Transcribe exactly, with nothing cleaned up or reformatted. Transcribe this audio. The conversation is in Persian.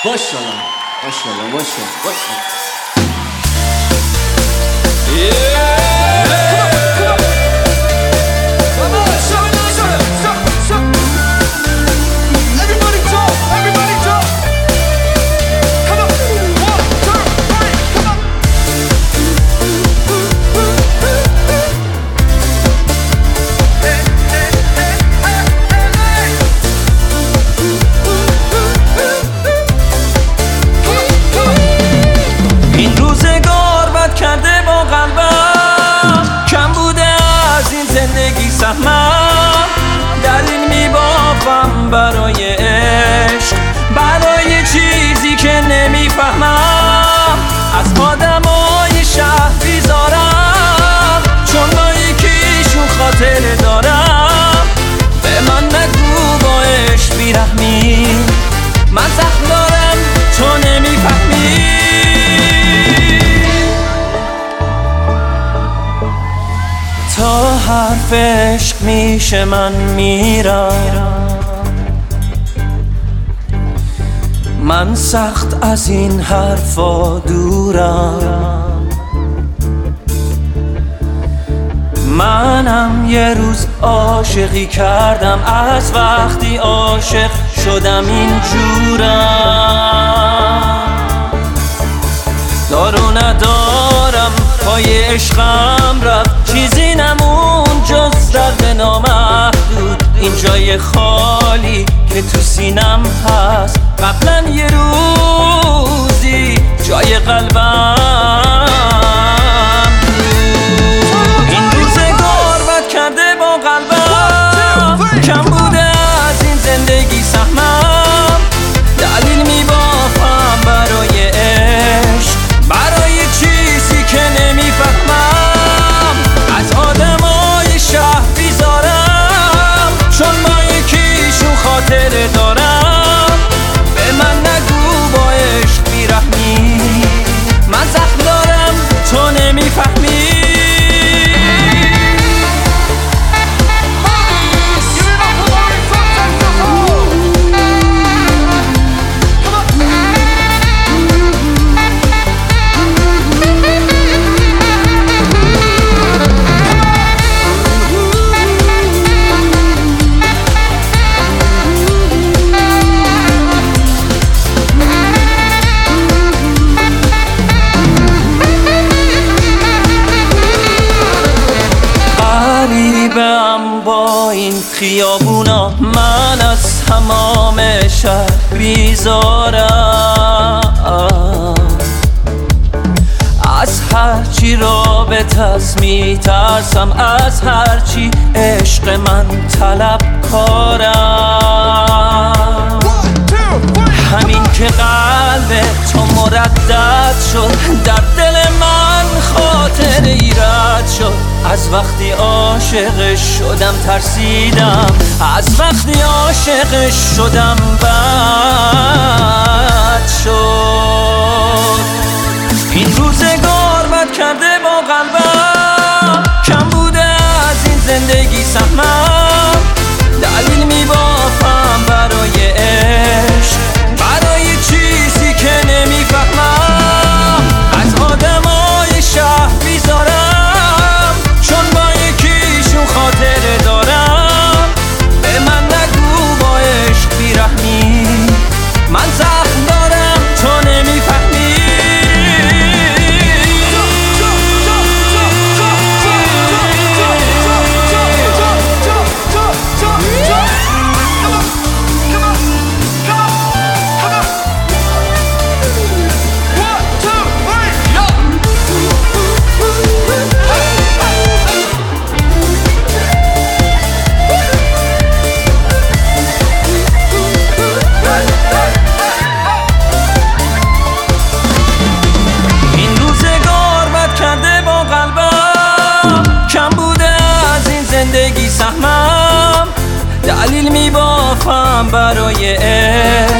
ماشاءالله ماشاءالله ماشاءالله ماشاءالله. دلیل میبافم برای عشق، برای چیزی که نمیفهمم. از آدمای شهر بیزارم، چون با یکیشون خاطره دارم. به من نگو با عشق بیرحمی، من زخم دارم تو نمیفهمی. تا حرف عشق میشه من میرم، من سخت از این حرفا دورم. منم یه روز عاشقی کردم، از وقتی عاشق شدم اینجورم. دارو ندارم پای عشقم رفت، چیزی نمون جز درد نامحدود. این جای خالی که تو سینم هست، قبلا یه روزی جای قلبم بود. این روزگار بد کرده با قلبم، کم بوده از این زندگی سهمم. دلیل میبافم برای عشق، برای چیزی که نمیفهمم. از آدمای شهر بیزارم، چون با یکیشون خاطره دارم. به من نگو با عشق بیرحمی، من زخم دارم تو نمیفهمی. غریبم با این خیابونا، من از تمام شهر بیزارم. از هرچی رابطه است میترسم، از هرچی عشق من طلب کارم. همین که قلب تو مردد شد، در دل من خاطر ایراد شد. از وقتی عاشق شدم ترسیدم، از وقتی عاشق شدم بد شد. این روزگار بد کرده با قلبم، کم بوده از این زندگی سهمم. دلیل میبافم برای عشق، برای چیزی که نمیفهمم. از آدمای شهر بیزارم، چون با یکیشون خاطره دارم. به من نگو با عشق بیرحمی، من زخم دارم تو نمیفهمی. دلیل میبافم برای عشق،